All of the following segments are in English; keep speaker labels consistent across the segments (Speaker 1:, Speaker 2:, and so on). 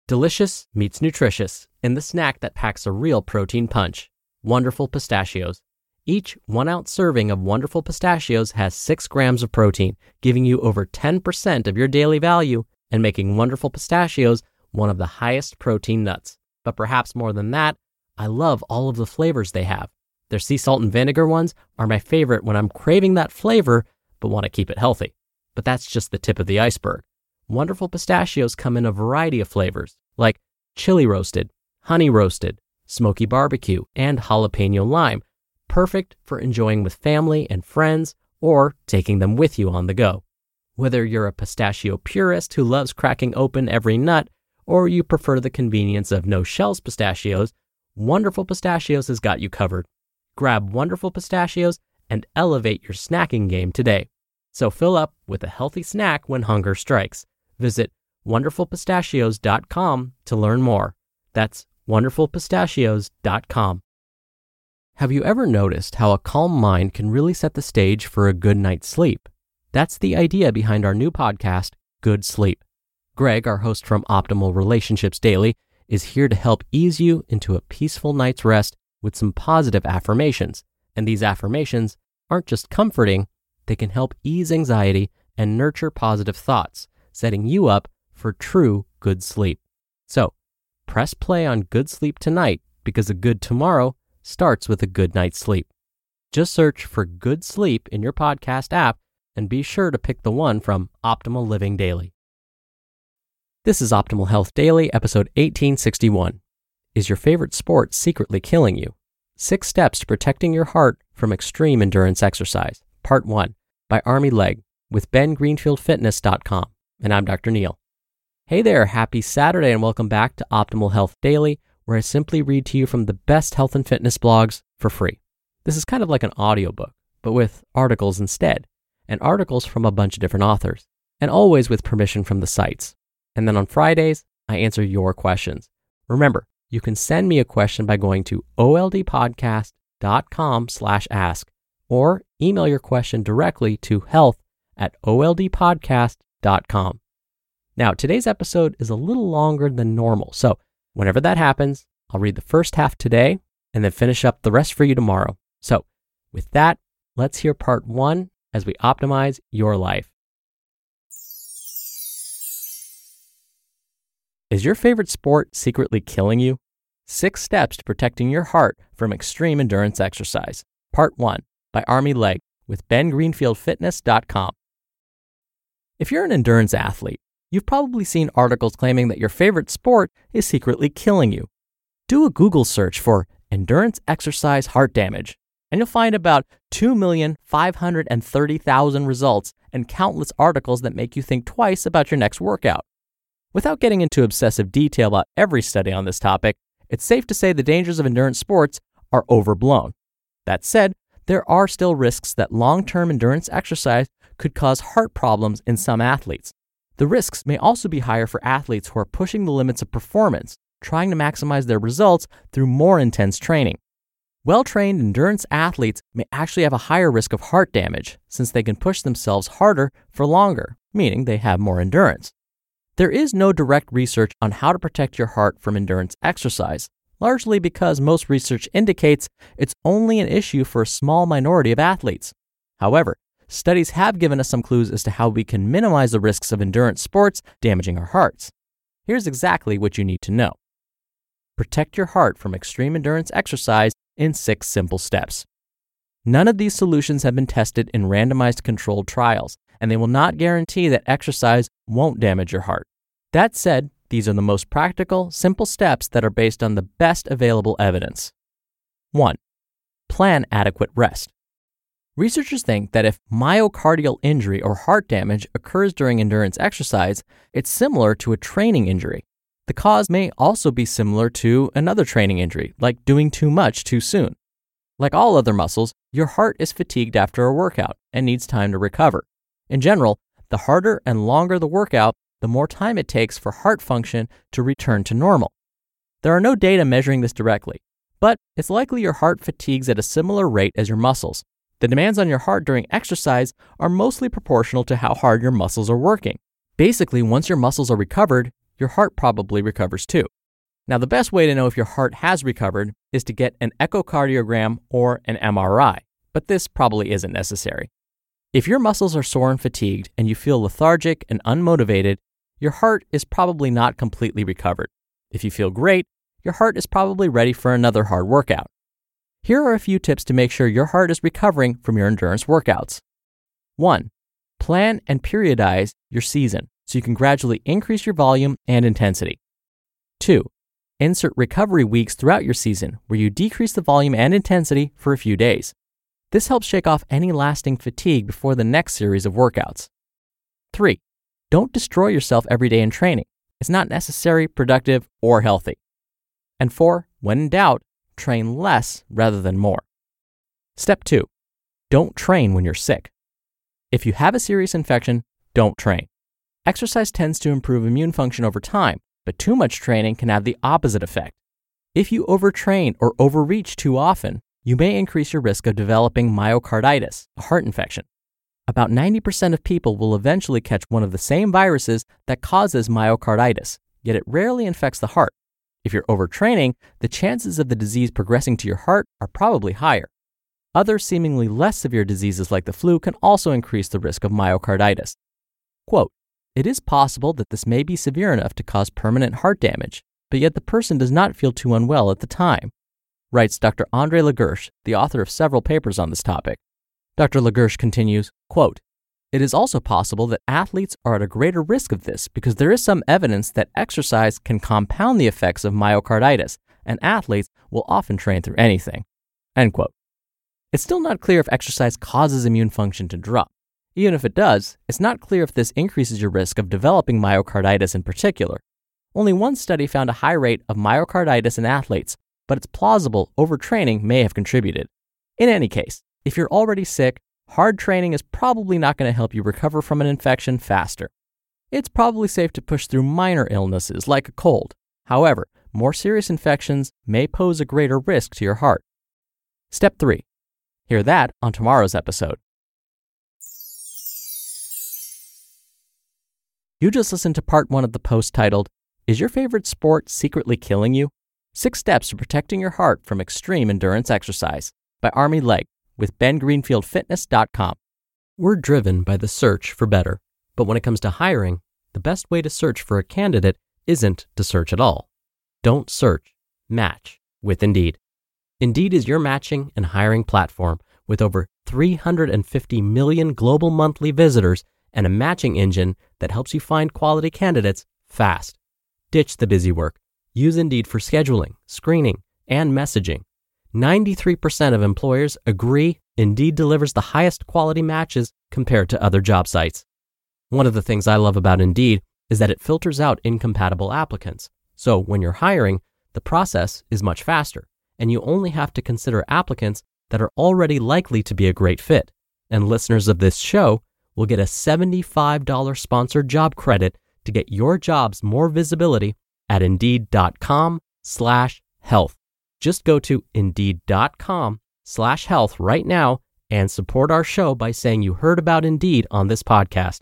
Speaker 1: Delicious meets nutritious in the snack that packs a real protein punch. Wonderful Pistachios. Each 1-ounce serving of Wonderful Pistachios has 6 grams of protein, giving you over 10% of your daily value and making Wonderful Pistachios one of the highest protein nuts. But perhaps more than that, I love all of the flavors they have. Their sea salt and vinegar ones are my favorite when I'm craving that flavor but want to keep it healthy. But that's just the tip of the iceberg. Wonderful Pistachios come in a variety of flavors, like chili roasted, honey roasted, smoky barbecue, and jalapeno lime, perfect for enjoying with family and friends or taking them with you on the go. Whether you're a pistachio purist who loves cracking open every nut, or you prefer the convenience of no-shells pistachios, Wonderful Pistachios has got you covered. Grab Wonderful Pistachios and elevate your snacking game today. So fill up with a healthy snack when hunger strikes. Visit wonderfulpistachios.com to learn more. That's wonderfulpistachios.com. Have you ever noticed how a calm mind can really set the stage for a good night's sleep? That's the idea behind our new podcast, Good Sleep. Greg, our host from Optimal Relationships Daily, is here to help ease you into a peaceful night's rest with some positive affirmations. And these affirmations aren't just comforting, they can help ease anxiety and nurture positive thoughts, setting you up for true good sleep. So, press play on Good Sleep tonight because a good tomorrow starts with a good night's sleep. Just search for Good Sleep in your podcast app and be sure to pick the one from Optimal Living Daily. This is Optimal Health Daily, episode 1861. Is your favorite sport secretly killing you? 6 steps to protecting your heart from extreme endurance exercise. Part 1 by Army Leg with BenGreenfieldFitness.com. And I'm Dr. Neil. Hey there, happy Saturday and welcome back to Optimal Health Daily, where I simply read to you from the best health and fitness blogs for free. This is kind of like an audiobook, but with articles instead, and articles from a bunch of different authors, and always with permission from the sites. And then on Fridays, I answer your questions. Remember, you can send me a question by going to oldpodcast.com/ask or email your question directly to health@oldpodcast.com. Now, today's episode is a little longer than normal, so whenever that happens, I'll read the first half today and then finish up the rest for you tomorrow. So, with that, let's hear part 1 as we optimize your life. Is your favorite sport secretly killing you? 6 steps to protecting your heart from extreme endurance exercise. Part 1 by Army Leg with BenGreenfieldFitness.com. If you're an endurance athlete, you've probably seen articles claiming that your favorite sport is secretly killing you. Do a Google search for endurance exercise heart damage, and you'll find about 2,530,000 results and countless articles that make you think twice about your next workout. Without getting into obsessive detail about every study on this topic, it's safe to say the dangers of endurance sports are overblown. That said, there are still risks that long-term endurance exercise could cause heart problems in some athletes. The risks may also be higher for athletes who are pushing the limits of performance, trying to maximize their results through more intense training. Well-trained endurance athletes may actually have a higher risk of heart damage since they can push themselves harder for longer, meaning they have more endurance. There is no direct research on how to protect your heart from endurance exercise, largely because most research indicates it's only an issue for a small minority of athletes. However, studies have given us some clues as to how we can minimize the risks of endurance sports damaging our hearts. Here's exactly what you need to know. Protect your heart from extreme endurance exercise in 6 simple steps. None of these solutions have been tested in randomized controlled trials, and they will not guarantee that exercise won't damage your heart. That said, these are the most practical, simple steps that are based on the best available evidence. 1. Plan adequate rest. Researchers think that if myocardial injury or heart damage occurs during endurance exercise, it's similar to a training injury. The cause may also be similar to another training injury, like doing too much too soon. Like all other muscles, your heart is fatigued after a workout and needs time to recover. In general, the harder and longer the workout, the more time it takes for heart function to return to normal. There are no data measuring this directly, but it's likely your heart fatigues at a similar rate as your muscles. The demands on your heart during exercise are mostly proportional to how hard your muscles are working. Basically, once your muscles are recovered, your heart probably recovers too. Now, the best way to know if your heart has recovered is to get an echocardiogram or an MRI, but this probably isn't necessary. If your muscles are sore and fatigued and you feel lethargic and unmotivated, your heart is probably not completely recovered. If you feel great, your heart is probably ready for another hard workout. Here are a few tips to make sure your heart is recovering from your endurance workouts. 1. Plan and periodize your season so you can gradually increase your volume and intensity. 2. Insert recovery weeks throughout your season where you decrease the volume and intensity for a few days. This helps shake off any lasting fatigue before the next series of workouts. 3. Don't destroy yourself every day in training. It's not necessary, productive, or healthy. And 4. When in doubt, train less rather than more. Step 2. Don't train when you're sick. If you have a serious infection, don't train. Exercise tends to improve immune function over time, but too much training can have the opposite effect. If you overtrain or overreach too often, you may increase your risk of developing myocarditis, a heart infection. About 90% of people will eventually catch one of the same viruses that causes myocarditis, yet it rarely infects the heart. If you're overtraining, the chances of the disease progressing to your heart are probably higher. Other seemingly less severe diseases like the flu can also increase the risk of myocarditis. Quote, "It is possible that this may be severe enough to cause permanent heart damage, but yet the person does not feel too unwell at the time," writes Dr. André Lagerche, the author of several papers on this topic. Dr. Lagerche continues, quote, "It is also possible that athletes are at a greater risk of this because there is some evidence that exercise can compound the effects of myocarditis, and athletes will often train through anything." End quote. It's still not clear if exercise causes immune function to drop. Even if it does, it's not clear if this increases your risk of developing myocarditis in particular. Only one study found a high rate of myocarditis in athletes, but it's plausible overtraining may have contributed. In any case, if you're already sick, hard training is probably not going to help you recover from an infection faster. It's probably safe to push through minor illnesses like a cold. However, more serious infections may pose a greater risk to your heart. Step 3. Hear that on tomorrow's episode. You just listened to part 1 of the post titled, "Is Your Favorite Sport Secretly Killing You? 6 Steps to Protecting Your Heart from Extreme Endurance Exercise" by Army Legg with bengreenfieldfitness.com. We're driven by the search for better, but when it comes to hiring, the best way to search for a candidate isn't to search at all. Don't search, match with Indeed. Indeed is your matching and hiring platform with over 350 million global monthly visitors and a matching engine that helps you find quality candidates fast. Ditch the busy work. Use Indeed for scheduling, screening, and messaging. 93% of employers agree Indeed delivers the highest quality matches compared to other job sites. One of the things I love about Indeed is that it filters out incompatible applicants. So when you're hiring, the process is much faster, and you only have to consider applicants that are already likely to be a great fit. And listeners of this show will get a $75 sponsored job credit to get your jobs more visibility at Indeed.com/health. Just go to Indeed.com/health right now and support our show by saying you heard about Indeed on this podcast.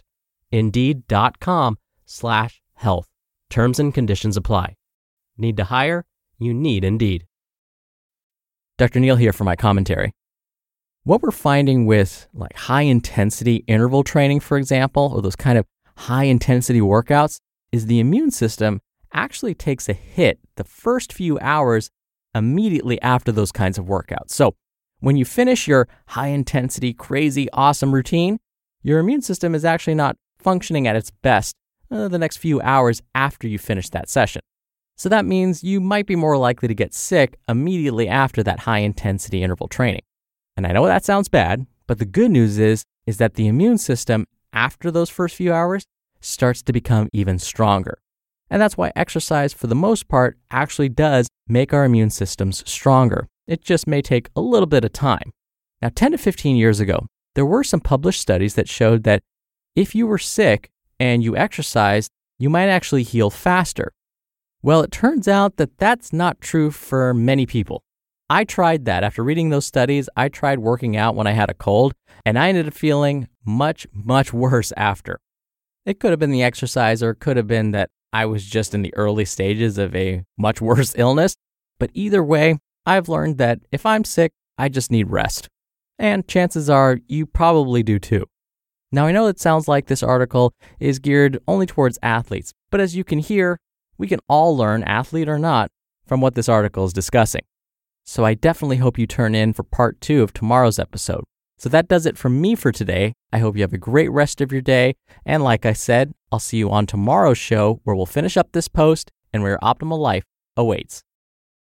Speaker 1: Indeed.com/health. Terms and conditions apply. Need to hire? You need Indeed. Dr. Neal here for my commentary. What we're finding with high-intensity interval training, for example, or those kind of high-intensity workouts, is the immune system actually takes a hit the first few hours immediately after those kinds of workouts. So when you finish your high-intensity, crazy, awesome routine, your immune system is actually not functioning at its best the next few hours after you finish that session. So that means you might be more likely to get sick immediately after that high-intensity interval training. And I know that sounds bad, but the good news is that the immune system, after those first few hours, starts to become even stronger. And that's why exercise, for the most part, actually does make our immune systems stronger. It just may take a little bit of time. Now, 10 to 15 years ago, there were some published studies that showed that if you were sick and you exercised, you might actually heal faster. Well, it turns out that that's not true for many people. I tried that. After reading those studies, I tried working out when I had a cold, and I ended up feeling much, much worse after. It could have been the exercise, or it could have been that I was just in the early stages of a much worse illness. But either way, I've learned that if I'm sick, I just need rest. And chances are you probably do too. Now, I know it sounds like this article is geared only towards athletes, but as you can hear, we can all learn, athlete or not, from what this article is discussing. So I definitely hope you turn in for part 2 of tomorrow's episode. So that does it from me for today. I hope you have a great rest of your day. And like I said, I'll see you on tomorrow's show where we'll finish up this post and where your optimal life awaits.